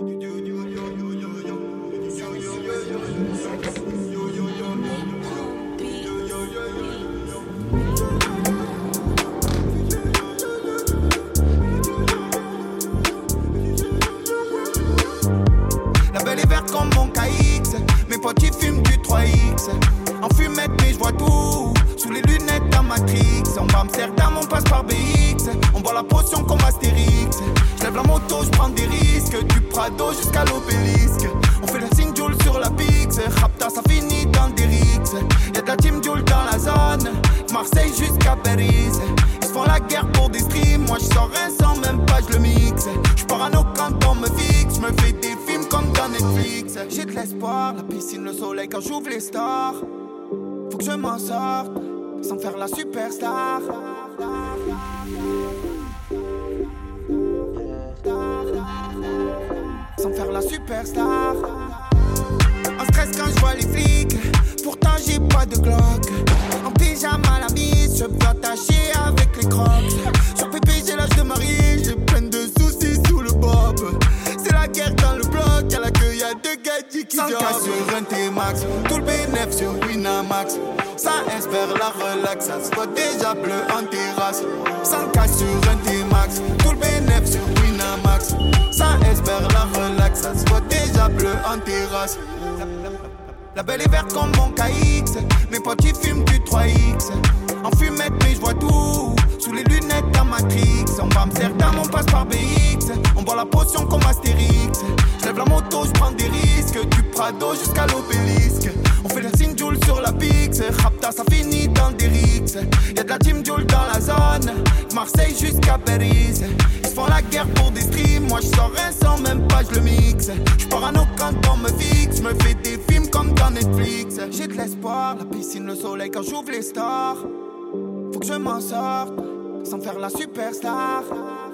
La belle est verte comme mon KX. Mes potes ils fument du 3X. En fumette mais je vois tout. Sous les lunettes d'un Matrix. On va Amsterdam, on passe par BX. On boit la potion comme Astérix. J'lève la moto, j'prends des risques. Du Prado jusqu'à l'obélisque. On fait le signe Joule sur la Pix. Rapta ça finit dans des rixes. Y'a de la team Joule dans la zone. Marseille jusqu'à Paris. Ils se font la guerre pour des streams. Moi j'sors un sans même pas j'le mixe. J'pars parano quand on me fixe. J'me fais des films comme dans Netflix. J'ai de l'espoir, la piscine, le soleil quand j'ouvre les stars. Faut que je m'en sorte sans faire la superstar. Sans faire la superstar. En stress quand je vois les flics. Pourtant j'ai pas de Glock. En pyjama la mise, je peux attacher avec les crocs. Sur pépé j'ai l'âge de marier. J'ai plein de soucis sous le bob. C'est la guerre dans le bloc. Y'a la queue, y'a deux gadgets qui jobent. 100K sur un T-Max. Tout le bénéf sur Winamax. Ça espère la relax. Ça se voit déjà bleu en terrasse. 100K sur un T-Max. Tout le bénéf sur Winamax. Ça espère la relax. Ça se voit déjà bleu en terrasse. La belle est verte comme mon KX. Mes potes ils fument du 3X. En fumette mais je vois tout. Sous les lunettes d'un Matrix. On va Amsterdam, on passe par BX. On boit la potion comme Astérix. J'lève la moto, j'prends des risques. Du Prado jusqu'à l'obélisque. On fait le signe Joule sur la Pix. Rapta ça finit dans des rixes. Y'a de la team Joule dans la zone. Marseille jusqu'à Paris. Ils se font la guerre pour des streams. Moi j'sors un sans même pas j'le mixe. J'suis parano quand on me fixe. J'me fais des films comme dans Netflix. J'ai de l'espoir, la piscine, le soleil quand j'ouvre les stars. Faut que je m'en sorte sans faire la superstar.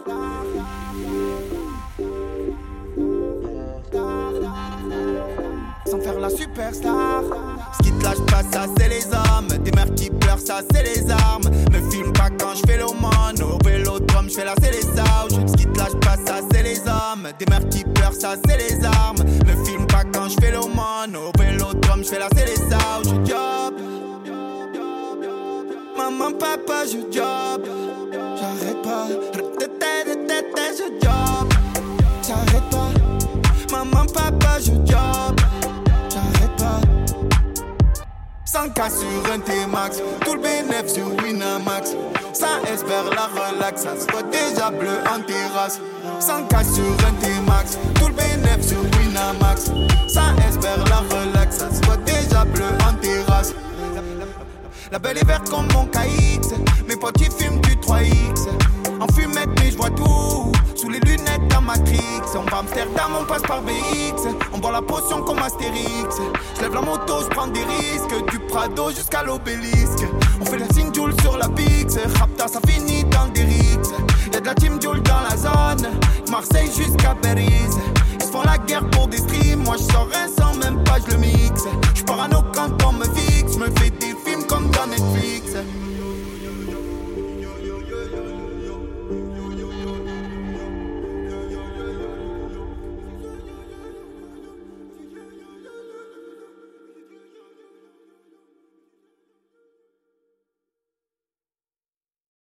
Sans faire la superstar. Ce qui te lâche pas, ça c'est les hommes. Des mères qui pleurent, ça c'est les armes. Me filme pas quand je fais l'aumône. Au vélodrome, je fais la c'est les sauges. Ce qui te lâche pas, ça c'est les hommes. Des mères qui pleurent, ça c'est les armes. Me filme pas quand je fais l'aumône. Au vélodrome, je fais la c'est les sauges. Je job. Maman, papa, je job. J'arrête pas. Je job. J'arrête pas. Maman, papa, je job. J'arrête pas. 100K sur un T-Max. Tout le bénéf sur Winamax. Ça espère la relax. Ça se voit déjà bleu en terrasse. 100K sur un T-Max. Tout le bénéf sur Winamax. Ça espère la relax. Ça se voit déjà bleu en terrasse. La belle est verte comme mon KX. Mes potes ils fument du 3X. En fumette mais je vois tout. Sous les lunettes d'un Matrix. On va Amsterdam, on passe par BX. On boit la potion comme Astérix. J'lève la moto, j'prends des risques. Du Prado jusqu'à l'obélisque. On fait le signe Joule sur la Pix. Rapta ça finit dans des rixes. Y'a de la team Joule dans la zone. Marseille jusqu'à Paris. Ils se font la guerre pour des streams. Moi j'sors